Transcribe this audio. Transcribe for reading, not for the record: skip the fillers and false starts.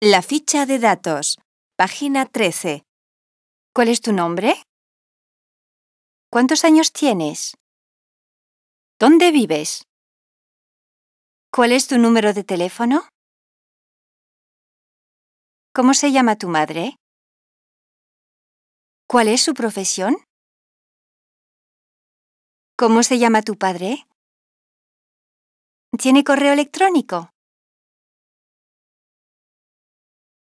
La ficha de datos. Página 13. ¿Cuál es tu nombre? ¿Cuántos años tienes? ¿Dónde vives? ¿Cuál es tu número de teléfono? ¿Cómo se llama tu madre? ¿Cuál es su profesión? ¿Cómo se llama tu padre? ¿Tiene correo electrónico?